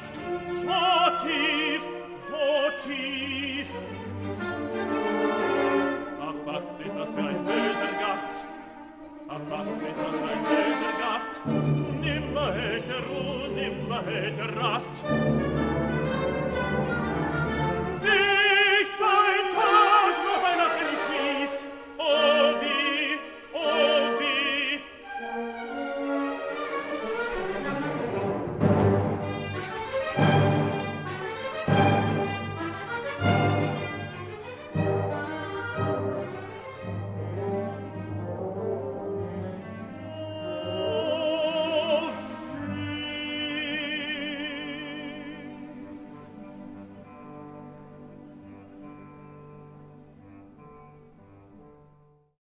so tief, so tief. Ach, was ist das für ein böser Gast? Ach, was ist das für ein böser Gast? Nimmer hält Ruhe, nimmer hält Rast.